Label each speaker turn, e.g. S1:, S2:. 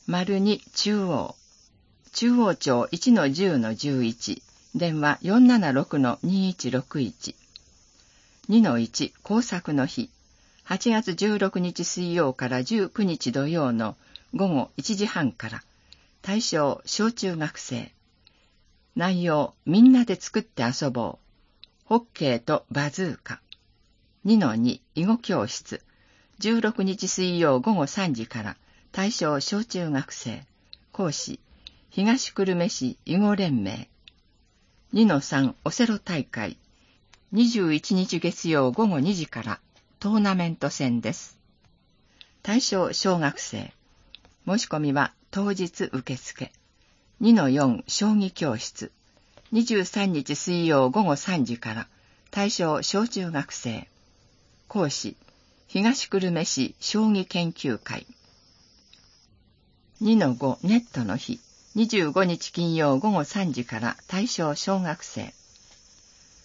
S1: 2中央。中央町 1-10-11。電話 476-2161。2-1 工作の日。8月16日水曜から19日土曜の午後1時半から。対象小中学生。内容みんなで作って遊ぼう。ホッケーとバズーカ。2-2 囲碁教室。16日水曜午後3時から。対象小中学生。講師東久留米市囲碁連盟。2-3オセロ大会。21日月曜午後2時からトーナメント戦です。対象小学生。申し込みは当日受付。2-4将棋教室。23日水曜午後3時から対象小中学生。講師東久留米市将棋研究会。2-5ネットの日。25日金曜午後3時から対象小学生。